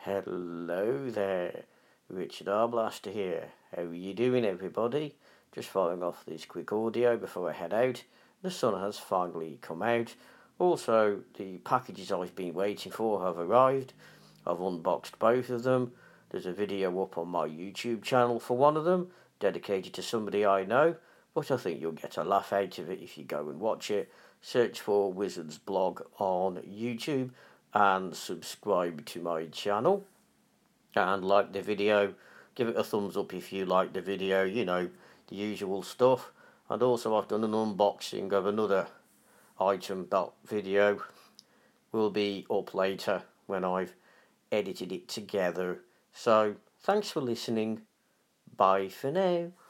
Hello there, Richard Arblaster here. How are you doing, everybody? Just following off this quick audio before I head out. The sun has finally come out. Also, the packages I've been waiting for have arrived. I've unboxed both of them. There's a video up on my YouTube channel for one of them, dedicated to somebody I know, but I think you'll get a laugh out of it if you go and watch it. Search for Wizards Blog on YouTube and subscribe to my channel and like the video. Give it a thumbs up if you like the video, the usual stuff. And also I've done an unboxing of another item. That video will be up later when I've edited it together. So thanks for listening. Bye for now.